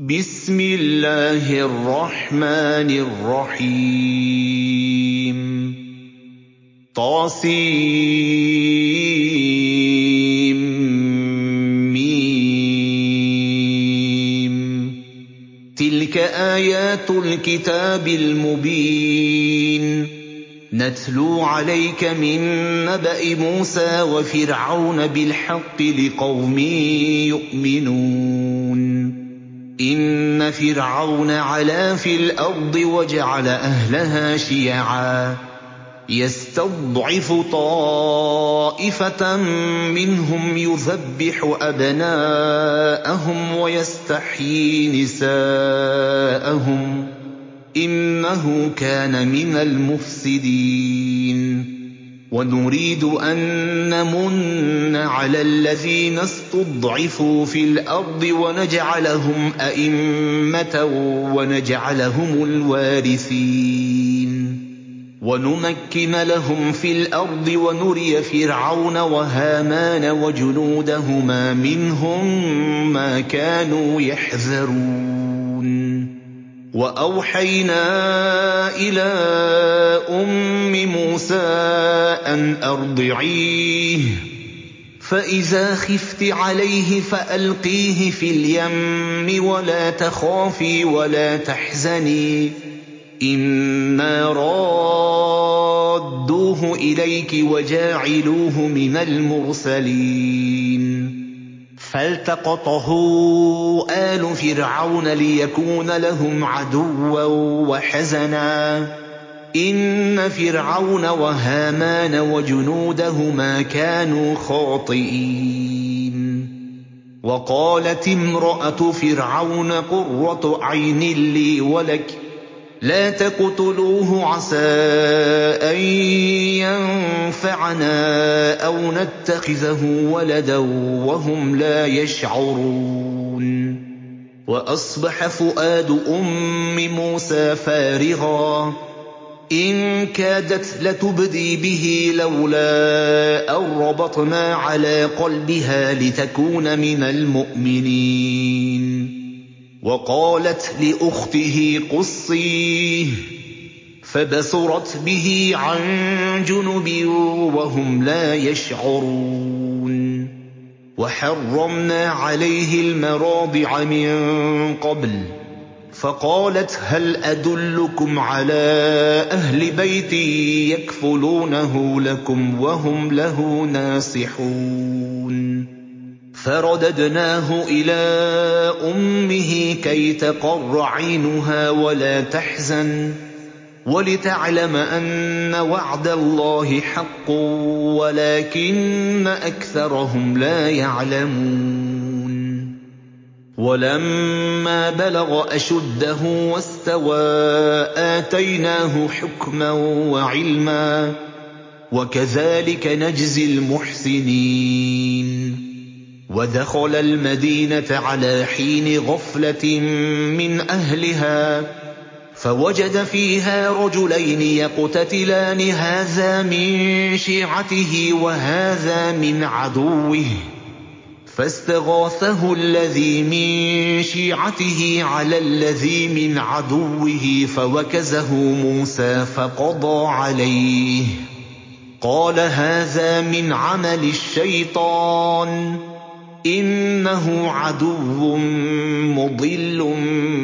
بسم الله الرحمن الرحيم تلك آيات الكتاب المبين نتلو عليك من نبأ موسى وفرعون بالحق لقوم يؤمنون إن فرعون علا في الأرض وجعل أهلها شيعا يستضعف طائفة منهم يذبح أبناءهم ويستحيي نساءهم إنه كان من المفسدين ونريد أن نمن على الذين استضعفوا في الأرض ونجعلهم أئمة ونجعلهم الوارثين ونمكن لهم في الأرض ونري فرعون وهامان وجنودهما منهم ما كانوا يحذرون وأوحينا إلى أم موسى أن أرضعيه فإذا خفت عليه فألقيه في اليم ولا تخافي ولا تحزني إنا رادوه إليك وجاعلوه من المرسلين فالتقطه آل فرعون ليكون لهم عدوا وحزنا إن فرعون وهامان وجنودهما كانوا خاطئين وقالت امرأة فرعون قرة عين لي ولك لا تقتلوه عسى أن ينفعنا أو نتخذه ولدا وهم لا يشعرون وأصبح فؤاد أم موسى فارغا إن كادت لتبدي به لولا أن ربطنا على قلبها لتكون من المؤمنين وقالت لأخته قصيه فبصرت به عن جنب وهم لا يشعرون وحرمنا عليه المراضع من قبل فقالت هل أدلكم على أهل بيت يكفلونه لكم وهم له ناصحون فرددناه إلى أمه كي تقر عينها ولا تحزن ولتعلم أن وعد الله حق ولكن أكثرهم لا يعلمون ولما بلغ أشده واستوى آتيناه حكما وعلما وكذلك نجزي المحسنين ودخل المدينة على حين غفلة من أهلها فوجد فيها رجلين يقتتلان هذا من شيعته وهذا من عدوه فاستغاثه الذي من شيعته على الذي من عدوه فوكزه موسى فقضى عليه قال هذا من عمل الشيطان إنه عدو مضل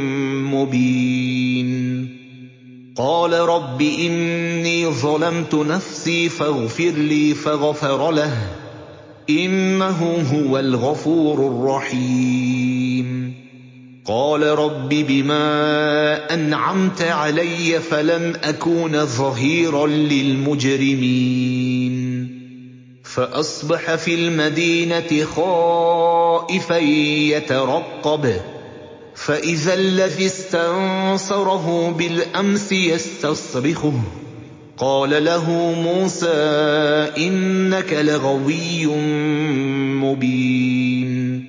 مبين قال رب إني ظلمت نفسي فاغفر لي فغفر له إنه هو الغفور الرحيم قال رب بما أنعمت علي فلن أكون ظهيرا للمجرمين فأصبح في المدينة خائفا يترقب فإذا الذي استنصره بالأمس يستصرخه قال له موسى إنك لغوي مبين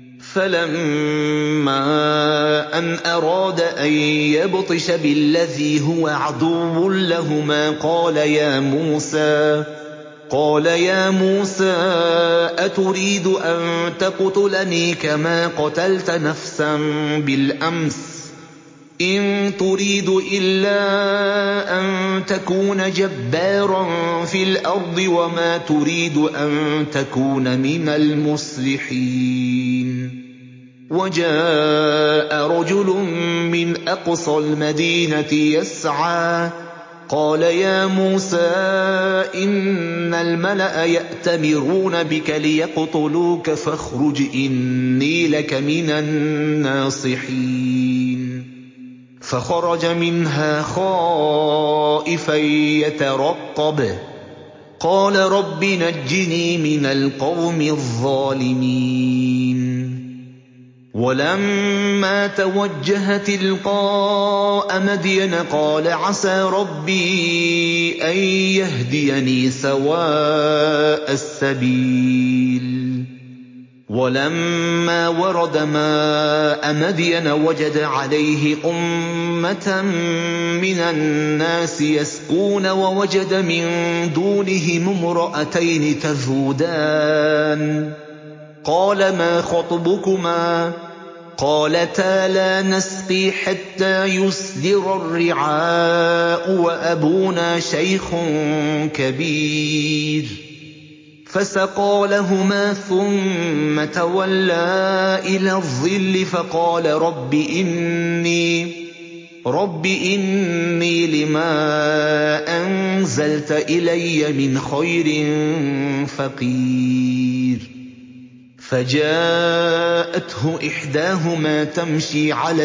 فلما أن أراد أن يبطش بالذي هو عدو لهما قال يا موسى قَالَ يَا مُوسَىٰ أَتُرِيدُ أَن تَقْتُلَنِي كَمَا قَتَلْتَ نَفْسًا بِالْأَمْسِ ۖ إِن تُرِيدُ إِلَّا أَن تَكُونَ جَبَّارًا فِي الْأَرْضِ وَمَا تُرِيدُ أَن تَكُونَ مِنَ الْمُصْلِحِينَ وَجَاءَ رَجُلٌ مِّنْ أَقْصَى الْمَدِينَةِ يَسْعَىٰ قَالَ يَا مُوسَىٰ إِنَّ الْمَلَأَ يَأْتَمِرُونَ بِكَ لِيَقْتُلُوكَ فَاخْرُجْ إِنِّي لَكَ مِنَ النَّاصِحِينَ فَخَرَجَ مِنْهَا خَائِفًا يَتَرَقَّبُ قَالَ رَبِّ نَجِّنِي مِنَ الْقَوْمِ الظَّالِمِينَ وَلَمَّا تَوَجَّهَ تِلْقَاءَ مَدْيَنَ قَالَ عَسَىٰ رَبِّي أَن يَهْدِيَنِي سَوَاءَ السَّبِيلِ وَلَمَّا وَرَدَ مَاءَ مَدْيَنَ وَجَدَ عَلَيْهِ أُمَّةً مِّنَ النَّاسِ يَسْقُونَ وَوَجَدَ مِن دُونِهِمُ امْرَأَتَيْنِ تَذُودَانِ قَالَ مَا خَطْبُكُمَا ۖ قَالَتَا لَا نَسْقِي حَتَّىٰ يُصْدِرَ الرِّعَاءُ وَأَبُونَا شَيْخٌ كَبِيرٌ فَسَقَىٰ لَهُمَا ثُمَّ تَوَلَّىٰ إِلَى الظِّلِّ فَقَالَ رَبِّ إِنِّي لِمَا أَنزَلْتَ إِلَيَّ مِنْ خَيْرٍ فَقِيرٌ فَجَاءَتْهُ إِحْدَاهُمَا تَمْشِي عَلَى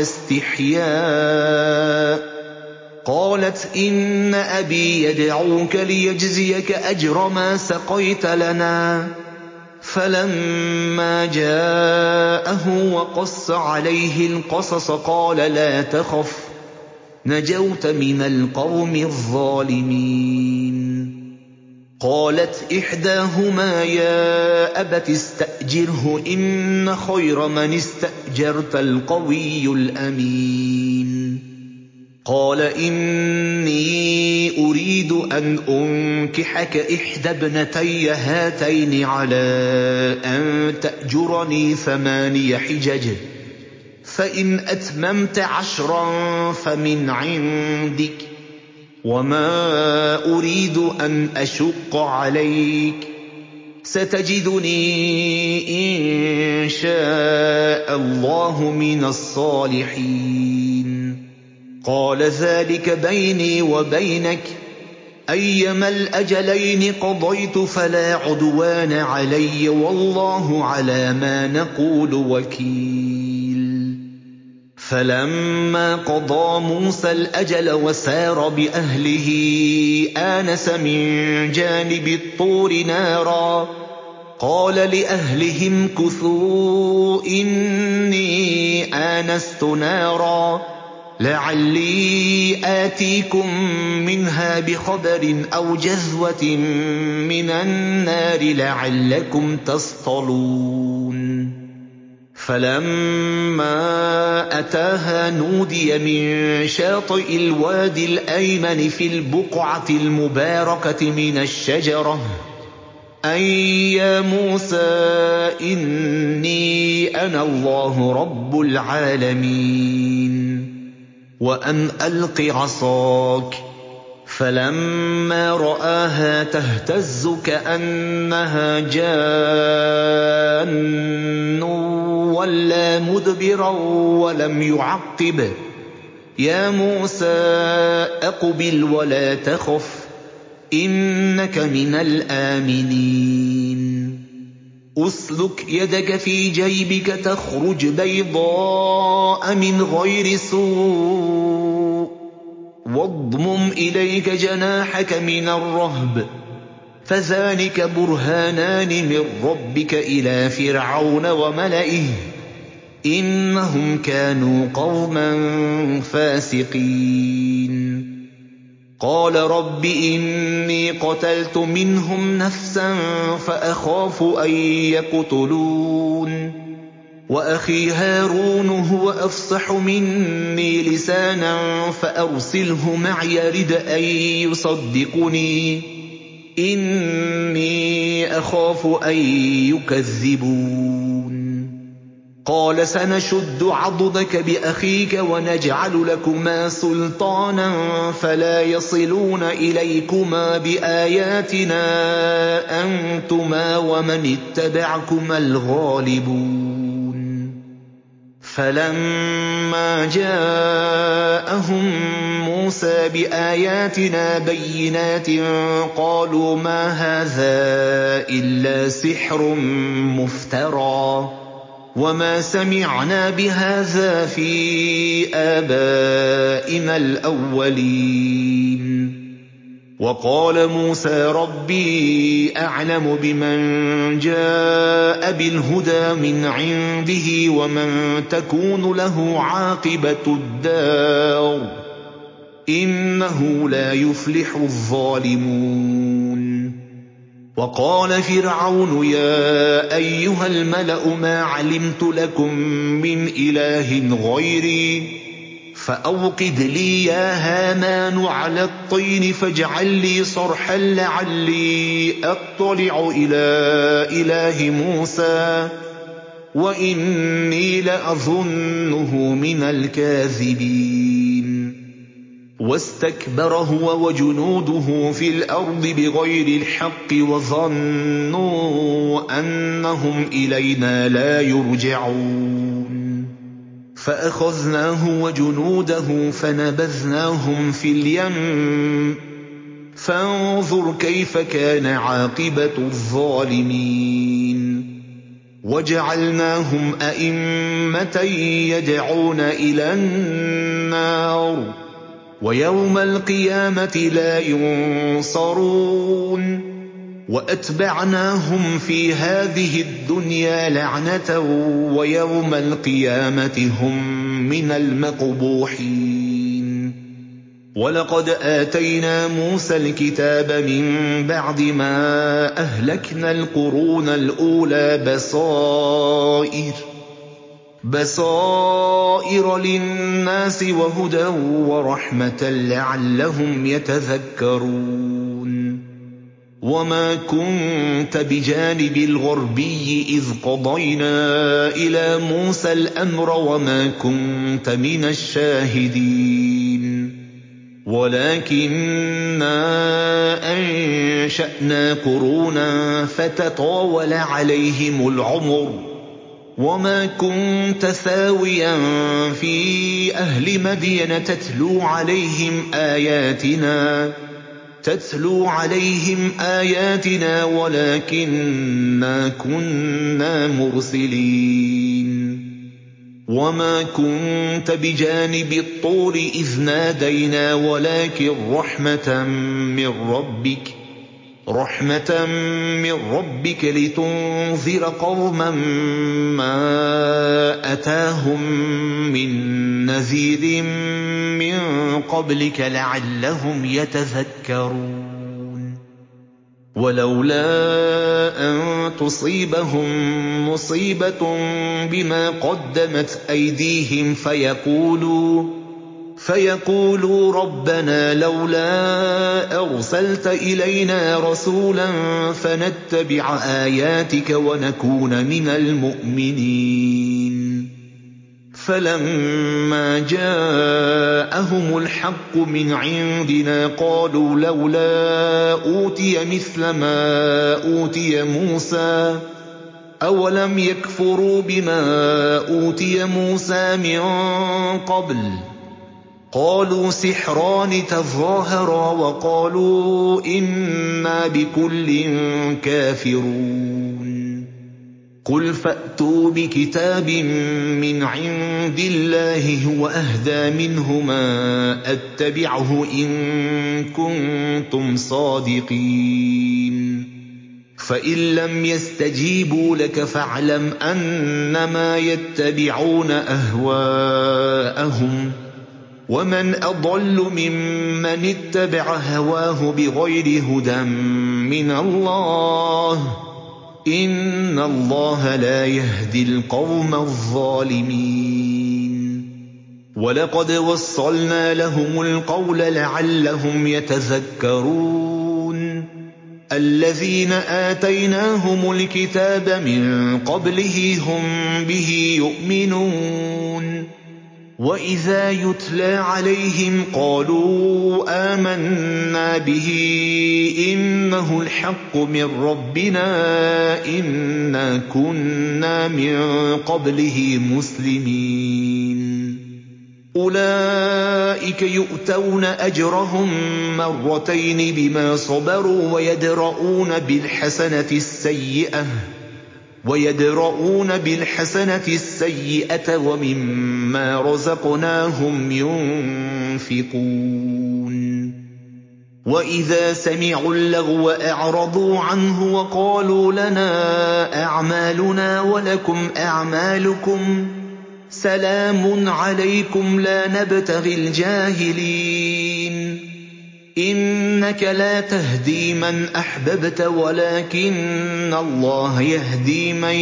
اسْتِحْيَاءٍ قَالَتْ إِنَّ أَبِي يَدْعُوكَ لِيَجْزِيَكَ أَجْرَ مَا سَقَيْتَ لَنَا فَلَمَّا جَاءَهُ وَقَصَّ عَلَيْهِ الْقَصَصَ قَالَ لَا تَخَفْ نَجَوْتَ مِنَ الْقَوْمِ الظَّالِمِينَ قَالَتْ إِحْدَاهُمَا يَا أَبَتِ اسْتَأْجِرْهُ إِنَّ خَيْرَ مَنِ اسْتَأْجَرْتَ الْقَوِيُّ الْأَمِينُ قَالَ إِنِّي أُرِيدُ أَنْ أُنكِحَكَ إِحْدَى ابْنَتَيَّ هَاتَيْنِ عَلَىٰ أَن تَأْجُرَنِي 8 حِجَجٍ فَإِنْ أَتْمَمْتَ 10 فَمِنْ عِندِكَ ۖ وَمَا أُرِيدُ أَنْ أَشُقَّ عَلَيْكَ ۚ سَتَجِدُنِي إِن شَاءَ اللَّهُ مِنَ الصَّالِحِينَ قَالَ ذَٰلِكَ بَيْنِي وَبَيْنَكَ ۖ أَيَّمَا الْأَجَلَيْنِ قَضَيْتُ فَلَا عُدْوَانَ عَلَيَّ ۖ وَاللَّهُ عَلَىٰ مَا نَقُولُ وَكِيلٌ فَلَمَّا قَضَىٰ مُوسَى الْأَجَلَ وَسَارَ بِأَهْلِهِ آنَسَ مِن جَانِبِ الطُّورِ نَارًا قَالَ لِأَهْلِهِ امْكُثُوا إِنِّي آنَسْتُ نَارًا لَعَلِّي آتِيكُم مِّنْهَا بِخَبَرٍ أَوْ جَذْوَةٍ مِّنَ النَّارِ لَعَلَّكُمْ تَصْطَلُونَ فَلَمَّا أَتَاهَا نُودِيَ مِن شَاطِئِ الْوَادِ الْأَيْمَنِ في الْبُقْعَةِ الْمُبَارَكَةِ مِنَ الشَّجَرَةِ أَن يَا مُوسَىٰ إِنِّي أَنَا اللَّهُ رَبُّ الْعَالَمِينَ وَأَنْ أَلْقِ عَصَاكَ فَلَمَّا رَآهَا تَهْتَزُّ كَأَنَّهَا جَانٌّ وَلَّىٰ مُدْبِرًا وَلَمْ يُعَقِّبْ ۚ يَا مُوسَىٰ أَقْبِلْ وَلَا تَخَفْ إِنَّكَ مِنَ الْآمِنِينَ أُسْلُكْ يَدَكَ في جيبك تخرج بيضاء من غير سوء واضمم إليك جناحك من الرهب فذلك برهانان من ربك إلى فرعون وملئه إنهم كانوا قوما فاسقين قال رب إني قتلت منهم نفسا فأخاف أن يقتلون وأخي هارون هو أفصح مني لسانا فأرسله معي رد أن يصدقني إِنِّي أَخَافُ أَن يُكَذِّبُونِ قَالَ سَنَشُدُّ عَضُدَكَ بِأَخِيكَ وَنَجْعَلُ لَكُمَا سُلْطَانًا فَلَا يَصِلُونَ إِلَيْكُمَا بِآيَاتِنَا أَنتُمَا وَمَنِ اتَّبَعَكُمَا الْغَالِبُونَ فَلَمَّا جَاءَهُم مُّوسَىٰ بِآيَاتِنَا بَيِّنَاتٍ قَالُوا مَا هَٰذَا إِلَّا سِحْرٌ مُّفْتَرًى وَمَا سَمِعْنَا بِهَٰذَا فِي آبَائِنَا الْأَوَّلِينَ وَقَالَ مُوسَىٰ رَبِّي أَعْلَمُ بِمَن جَاءَ بِالْهُدَىٰ مِنْ عِندِهِ وَمَن تَكُونُ لَهُ عَاقِبَةُ الدَّارِ ۖ إِنَّهُ لَا يُفْلِحُ الظَّالِمُونَ وَقَالَ فِرْعَوْنُ يَا أَيُّهَا الْمَلَأُ مَا عَلِمْتُ لَكُم مِّنْ إِلَٰهٍ غَيْرِي فَأَوْقِدْ لِي يَا هَامَانُ عَلَى الطِّينِ فاجْعَل لِّي صَرْحًا لَّعَلِّي أَطَّلِعُ إِلَىٰ إِلَٰهِ مُوسَىٰ وَإِنِّي لَأَظُنُّهُ مِنَ الْكَاذِبِينَ وَاسْتَكْبَرَ هُوَ وَجُنُودُهُ فِي الْأَرْضِ بِغَيْرِ الْحَقِّ وَظَنُّوا أَنَّهُمْ إِلَيْنَا لَا يُرْجَعُونَ فَأَخَذْنَاهُ وَجُنُودَهُ فَنَبَذْنَاهُمْ فِي الْيَمِّ فَانظُرْ كَيْفَ كَانَ عَاقِبَةُ الظَّالِمِينَ وَجَعَلْنَاهُمْ أَئِمَّةً يَدْعُونَ إِلَى النَّارِ وَيَوْمَ الْقِيَامَةِ لَا يُنصَرُونَ وَأَتْبَعْنَاهُمْ فِي هَٰذِهِ الدُّنْيَا لَعْنَةً وَيَوْمَ الْقِيَامَةِ هُم مِّنَ الْمَقْبُوحِينَ وَلَقَدْ آتَيْنَا مُوسَى الْكِتَابَ مِن بَعْدِ مَا أَهْلَكْنَا الْقُرُونَ الْأُولَىٰ بَصَائِرَ لِلنَّاسِ وَهُدًى وَرَحْمَةً لَّعَلَّهُمْ يَتَذَكَّرُونَ وَمَا كُنتَ بِجَانِبِ الْغَرْبِيِّ إِذْ قَضَيْنَا إِلَىٰ مُوسَى الْأَمْرَ وَمَا كُنتَ مِنَ الشَّاهِدِينَ وَلَٰكِنَّا أَنشَأْنَا قُرُونًا فَتَطَاوَلَ عَلَيْهِمُ الْعُمُرُ وَمَا كُنتَ ثَاوِيًا فِي أَهْلِ مَدْيَنَ تَتْلُو عَلَيْهِمْ آيَاتِنَا وَلَٰكِنَّا كُنَّا مُرْسِلِينَ وَمَا كُنتَ بِجَانِبِ الطُّورِ إِذْ نَادَيْنَا وَلَٰكِن رَّحْمَةً مِّن رَّبِّكَ لِتُنذِرَ قَوْمًا مَّا أَتَاهُم مِّن نَّذِيرٍ مِّن قَبْلِكَ لَعَلَّهُمْ يَتَذَكَّرُونَ وَلَوْلَا أَن تُصِيبَهُم مُّصِيبَةٌ بِمَا قَدَّمَتْ أَيْدِيهِمْ فَيَقُولُوا رَبَّنَا لَوْلَا أَرْسَلْتَ إِلَيْنَا رَسُولًا فَنَتَّبِعَ آيَاتِكَ وَنَكُونَ مِنَ الْمُؤْمِنِينَ فَلَمَّا جَاءَهُمُ الْحَقُّ مِنْ عِندِنَا قَالُوا لَوْلَا أُوتِيَ مِثْلَ مَا أُوتِيَ مُوسَىٰ أَوَلَمْ يَكْفُرُوا بِمَا أُوتِيَ مُوسَىٰ مِن قَبْلُ ۖ قَالُوا سِحْرَانِ تَظَاهَرَا وَقَالُوا إِنَّا بِكُلٍّ كَافِرُونَ قُلْ فَأْتُوا بِكِتَابٍ مِّنْ عِندِ اللَّهِ هُوَ أَهْدَىٰ مِنْهُمَا أَتَّبِعْهُ إِن كُنتُمْ صَادِقِينَ فَإِن لَّمْ يَسْتَجِيبُوا لَكَ فَاعْلَمْ أَنَّمَا يَتَّبِعُونَ أَهْوَاءَهُمْ ۚ وَمَنْ أَضَلُّ مِمَّنِ اتَّبَعَ هَوَاهُ بِغَيْرِ هُدًى مِّنَ اللَّهِ ۚ إِنَّ اللَّهَ لَا يَهْدِي الْقَوْمَ الظَّالِمِينَ وَلَقَدْ وَصَّلْنَا لَهُمُ الْقَوْلَ لَعَلَّهُمْ يَتَذَكَّرُونَ الَّذِينَ آتَيْنَاهُمُ الْكِتَابَ مِن قَبْلِهِ هُم بِهِ يُؤْمِنُونَ وَإِذَا يُتْلَىٰ عَلَيْهِمْ قَالُوا آمَنَّا بِهِ إِنَّهُ الْحَقُّ مِن رَّبِّنَا إِنَّا كُنَّا مِن قَبْلِهِ مُسْلِمِينَ أُولَٰئِكَ يُؤْتَوْنَ أَجْرَهُم مَّرَّتَيْنِ بِمَا صَبَرُوا وَيَدْرَءُونَ بِالْحَسَنَةِ السَّيِّئَةَ وَمِمَّا رَزَقْنَاهُمْ يُنفِقُونَ وَإِذَا سَمِعُوا اللَّغْوَ أَعْرَضُوا عَنْهُ وَقَالُوا لَنَا أَعْمَالُنَا وَلَكُمْ أَعْمَالُكُمْ سَلَامٌ عَلَيْكُمْ لَا نَبْتَغِي الْجَاهِلِينَ إِنَّكَ لَا تَهْدِي مَنْ أَحْبَبْتَ وَلَٰكِنَّ اللَّهَ يَهْدِي مَن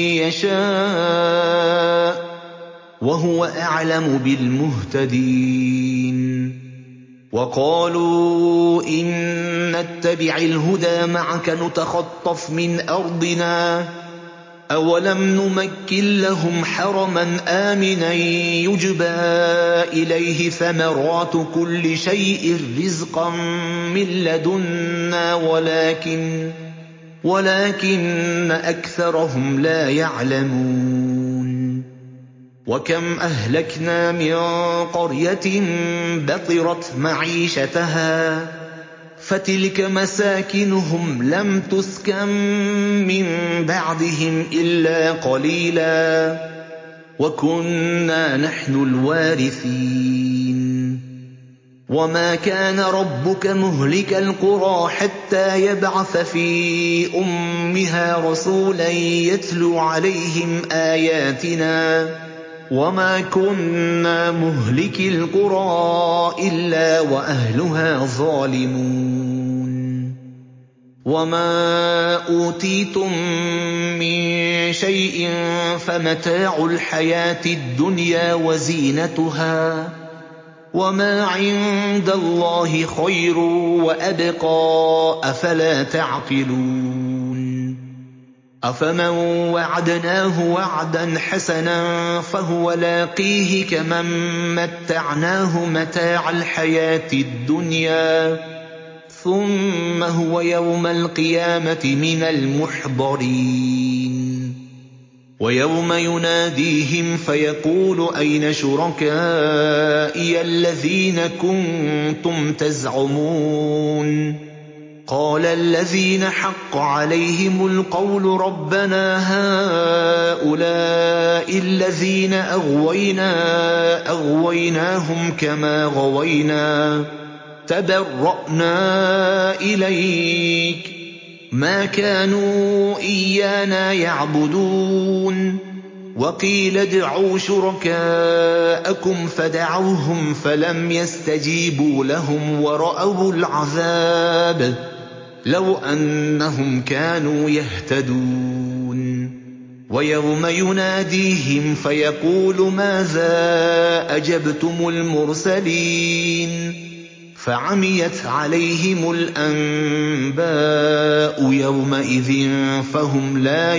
يَشَاءُ وَهُوَ أَعْلَمُ بِالْمُهْتَدِينَ وَقَالُوا إِن نَّتَّبِعِ الْهُدَىٰ مَعَكَ نُتَخَطَّفْ مِنْ أَرْضِنَا أَوَلَمْ نُمَكِّن لَّهُمْ حَرَمًا آمِنًا يُجْبَىٰ إِلَيْهِ ثَمَرَاتُ كُلِّ شَيْءٍ رِّزْقًا مِّن لَّدُنَّا وَلَٰكِنَّ أَكْثَرَهُمْ لَا يَعْلَمُونَ وَكَمْ أَهْلَكْنَا مِن قَرْيَةٍ بَطِرَتْ مَعِيشَتَهَا فَتِلْكَ مَسَاكِنُهُمْ لَمْ تُسْكَن مِّن بَعْدِهِمْ إِلَّا قَلِيلًا وَكُنَّا نَحْنُ الْوَارِثِينَ وَمَا كَانَ رَبُّكَ مُهْلِكَ الْقُرَىٰ حَتَّىٰ يَبْعَثَ فِي أُمِّهَا رَسُولًا يَتْلُو عَلَيْهِمْ آيَاتِنَا وَمَا كُنَّا مُهْلِكِي الْقُرَىٰ إِلَّا وَأَهْلُهَا ظَالِمُونَ وَمَا أُوتِيتُم مِّن شَيْءٍ فَمَتَاعُ الْحَيَاةِ الدُّنْيَا وَزِينَتُهَا ۚ وَمَا عِندَ اللَّهِ خَيْرٌ وَأَبْقَىٰ ۚ أَفَلَا تَعْقِلُونَ أَفَمَن وَعَدْنَاهُ وَعْدًا حَسَنًا فَهُوَ لَاقِيهِ كَمَن مَّتَّعْنَاهُ مَتَاعَ الْحَيَاةِ الدُّنْيَا ثُمَّ هُوَ يَوْمَ الْقِيَامَةِ مِنَ الْمُحْضَرِينَ وَيَوْمَ يُنَادِيهِمْ فَيَقُولُ أَيْنَ شُرَكَائِيَ الَّذِينَ كُنتُمْ تَزْعُمُونَ قَالَ الَّذِينَ حَقَّ عَلَيْهِمُ الْقَوْلُ رَبَّنَا هَٰؤُلَاءِ الَّذِينَ أَغْوَيْنَاهُمْ كَمَا غَوَيْنَا تَبَرَّأْنَا إِلَيْكَ مَا كَانُوا إِيَّانَا يَعْبُدُونَ وَقِيلَ ادْعُوا شُرَكَاءَكُمْ فَدَعَوْهُمْ فَلَمْ يَسْتَجِيبُوا لَهُمْ وَرَأَوُا الْعَذَابَ لَوْ أَنَّهُمْ كَانُوا يَهْتَدُونَ وَيَوْمَ يُنَادِيهِمْ فَيَقُولُ مَاذَا أَجَبْتُمُ الْمُرْسَلِينَ فَعَمِيَتْ عَلَيْهِمُ الْأَنبَاءُ يَوْمَئِذٍ فَهُمْ لَا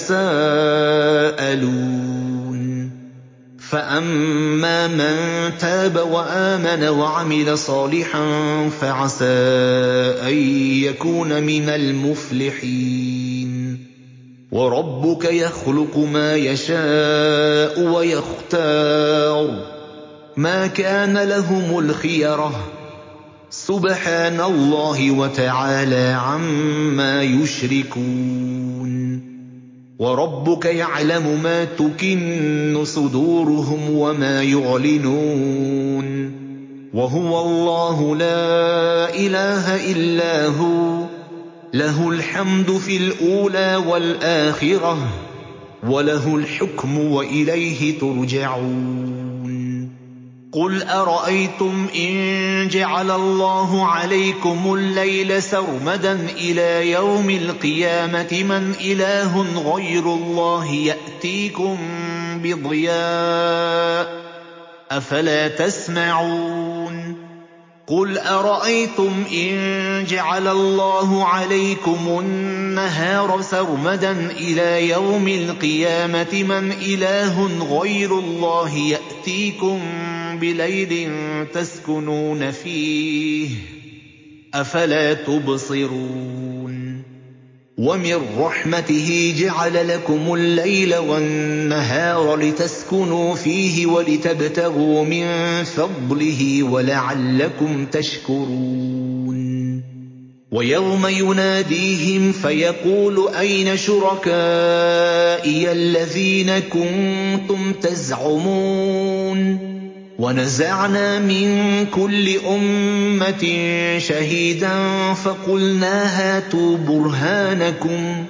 يَتَسَاءَلُونَ فَأَمَّا مَن تَابَ وَآمَنَ وَعَمِلَ صَالِحًا فَعَسَىٰ أَن يَكُونَ مِنَ الْمُفْلِحِينَ وَرَبُّكَ يَخْلُقُ مَا يَشَاءُ وَيَخْتَارُ ۗ مَا كَانَ لَهُمُ الْخِيَرَةُ ۚ سُبْحَانَ اللَّهِ وَتَعَالَىٰ عَمَّا يُشْرِكُونَ وَرَبُّكَ يَعْلَمُ مَا تُكِنُّ صُدُورُهُمْ وَمَا يُعْلِنُونَ وَهُوَ اللَّهُ لَا إِلَٰهَ إِلَّا هُوَ ۖ لَهُ الْحَمْدُ فِي الْأُولَىٰ وَالْآخِرَةِ ۖ وَلَهُ الْحُكْمُ وَإِلَيْهِ تُرْجَعُونَ قُلْ أَرَأَيْتُمْ إِن جَعَلَ اللَّهُ عَلَيْكُمُ اللَّيْلَ سَرْمَدًا إِلَىٰ يَوْمِ الْقِيَامَةِ مَنْ إِلَٰهٌ غَيْرُ اللَّهِ يَأْتِيكُم بِضِيَاءٍ ۖ أَفَلَا تَسْمَعُونَ قُلْ أَرَأَيْتُمْ إِن جَعَلَ اللَّهُ عَلَيْكُمُ النَّهَارَ سَرْمَدًا إِلَىٰ يَوْمِ الْقِيَامَةِ مَنْ إِلَٰهٌ غَيْرُ اللَّهِ يَأْتِيكُم بِلَيْلٍ تَسْكُنُونَ فِيهِ ۖ أَفَلَا تُبْصِرُونَ وَمِن رَّحْمَتِهِ جَعَلَ لَكُمُ اللَّيْلَ وَالنَّهَارَ لِتَسْكُنُوا فِيهِ وَلِتَبْتَغُوا مِن فَضْلِهِ وَلَعَلَّكُمْ تَشْكُرُونَ وَيَوْمَ يُنَادِيهِمْ فَيَقُولُ أَيْنَ شُرَكَائِيَ الَّذِينَ كُنتُمْ تَزْعُمُونَ وَنَزَعْنَا مِن كُلِّ أُمَّةٍ شَهِيدًا فَقُلْنَا هَاتُوا بُرْهَانَكُمْ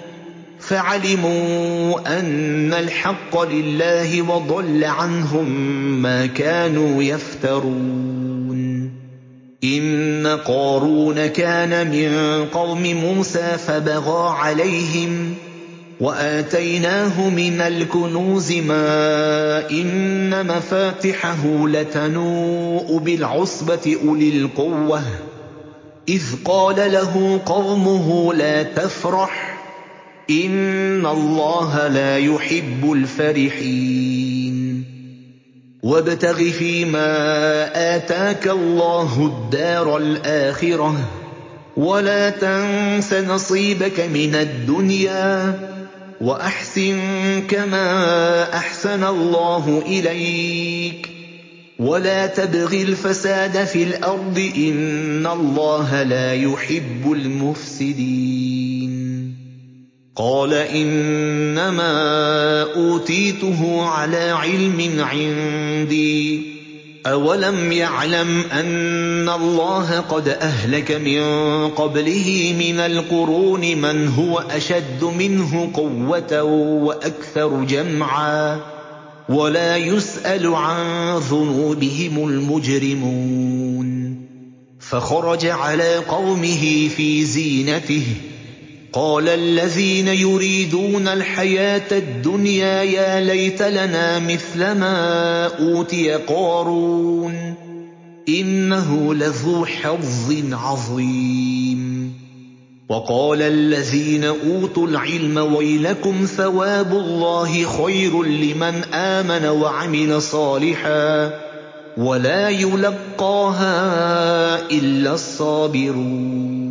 فَعَلِمُوا أَنَّ الْحَقَّ لِلَّهِ وَضَلَّ عَنْهُم مَّا كَانُوا يَفْتَرُونَ إِنَّ قَارُونَ كَانَ مِن قَوْمِ مُوسَىٰ فَبَغَىٰ عَلَيْهِمْ وَآتَيْنَاهُ مِنَ الْكُنُوزِ مَا إِنَّ مَفَاتِحَهُ لَتَنُوءُ بِالْعُصْبَةِ أُولِي الْقُوَّةِ إِذْ قَالَ لَهُ قَوْمُهُ لَا تَفْرَحْ إِنَّ اللَّهَ لَا يُحِبُّ الْفَرِحِينَ وَابْتَغِ فِيمَا آتَاكَ اللَّهُ الدَّارَ الْآخِرَةَ وَلَا تَنسَ نَصِيبَكَ مِنَ الدُّنْيَا وَأَحْسِن كَمَا أَحْسَنَ اللَّهُ إِلَيْكَ وَلَا تَبْغِ الْفَسَادَ فِي الْأَرْضِ ۖ إِنَّ اللَّهَ لَا يُحِبُّ الْمُفْسِدِينَ قَالَ إِنَّمَا أُوتِيتُهُ عَلَىٰ عِلْمٍ عِندِي ۚ أَوَلَمْ يَعْلَمْ أَنَّ اللَّهَ قَدْ أَهْلَكَ مِن قَبْلِهِ مِنَ الْقُرُونِ مَنْ هُوَ أَشَدُّ مِنْهُ قُوَّةً وَأَكْثَرُ جَمْعًا ۚ وَلَا يُسْأَلُ عَن ذُنُوبِهِمُ الْمُجْرِمُونَ فَخَرَجَ عَلَىٰ قَوْمِهِ فِي زِينَتِهِ قَالَ الَّذِينَ يُرِيدُونَ الْحَيَاةَ الدُّنْيَا يَا لَيْتَ لَنَا مِثْلَ مَا أُوتِيَ قَارُونُ إِنَّهُ لَذُو حَظٍّ عَظِيمٍ وَقَالَ الَّذِينَ أُوتُوا الْعِلْمَ وَيْلَكُمْ ثَوَابُ اللَّهِ خَيْرٌ لِّمَنْ آمَنَ وَعَمِلَ صَالِحًا وَلَا يُلَقَّاهَا إِلَّا الصَّابِرُونَ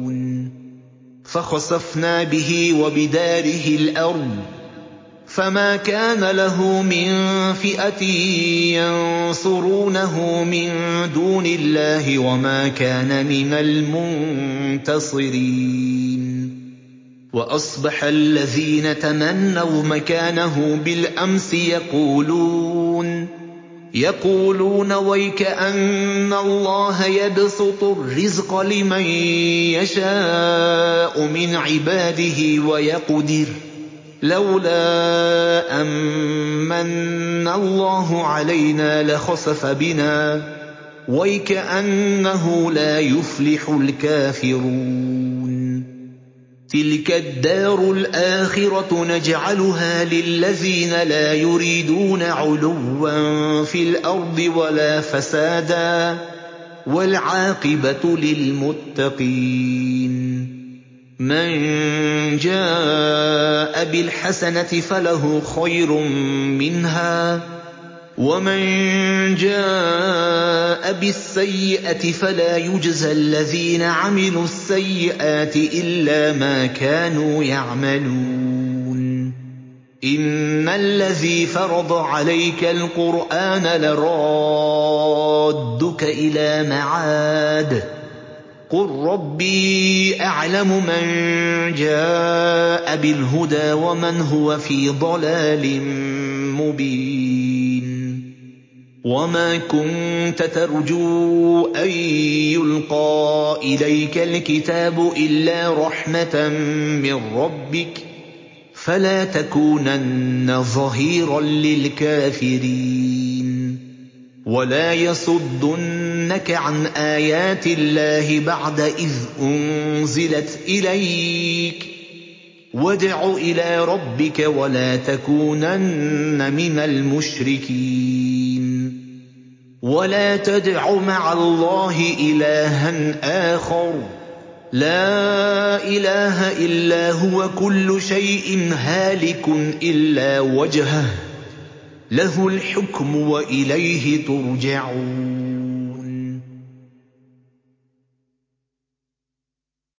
فَخَسَفْنَا بِهِ وَبِدَارِهِ الْأَرْضَ فَمَا كَانَ لَهُ مِن فِئَةٍ يَنصُرُونَهُ مِن دُونِ اللَّهِ وَمَا كَانَ مِنَ الْمُنتَصِرِينَ وَأَصْبَحَ الَّذِينَ تَمَنَّوْا مَكَانَهُ بِالْأَمْسِ يَقُولُونَ وَيْكَأَنَّ اللَّهَ يَبْسُطُ الرِّزْقَ لِمَن يَشَاءُ مِنْ عِبَادِهِ وَيَقْدِرُ لَوْلَا أَن مَّنَّ اللَّهُ عَلَيْنَا لَخَسَفَ بِنَا وَيْكَأَنَّهُ لَا يُفْلِحُ الْكَافِرُونَ تِلْكَ الدَّارُ الْآخِرَةُ نَجْعَلُهَا لِلَّذِينَ لَا يُرِيدُونَ عُلُوًّا فِي الْأَرْضِ وَلَا فَسَادًا ۚ وَالْعَاقِبَةُ لِلْمُتَّقِينَ مَن جَاءَ بِالْحَسَنَةِ فَلَهُ خَيْرٌ مِّنْهَا وَمَن جَاءَ بِالسَّيِّئَةِ فَلَا يُجْزَى الَّذِينَ عَمِلُوا السَّيِّئَاتِ إِلَّا مَا كَانُوا يَعْمَلُونَ إِنَّ الَّذِي فَرَضَ عَلَيْكَ الْقُرْآنَ لَرَادُّكَ إِلَىٰ مَعَادٍ ۚ قُل رَّبِّي أَعْلَمُ مَن جَاءَ بِالْهُدَىٰ وَمَنْ هُوَ فِي ضَلَالٍ مُّبِينٍ وَمَا كُنتَ تَرْجُو أَن يُلْقَىٰ إِلَيْكَ الْكِتَابُ إِلَّا رَحْمَةً مِّن رَّبِّكَ فَلَا تَكُونَنَّ ظَهِيرًا لِّلْكَافِرِينَ وَلَا يَصُدُّنَّكَ عَنْ آيَاتِ اللَّهِ بَعْدَ إِذْ أُنزِلَتْ إِلَيْكَ وَادْعُ إِلَىٰ رَبِّكَ وَلَا تَكُونَنَّ مِنَ الْمُشْرِكِينَ وَلَا تَدْعُ مَعَ اللَّهِ إِلَٰهًا آخَرَ ۖ لَا إِلَٰهَ إِلَّا هُوَ ۖ كُلُّ شَيْءٍ هَالِكٌ إِلَّا وَجْهَهُ ۖ لَهُ الْحُكْمُ وَإِلَيْهِ تُرْجَعُونَ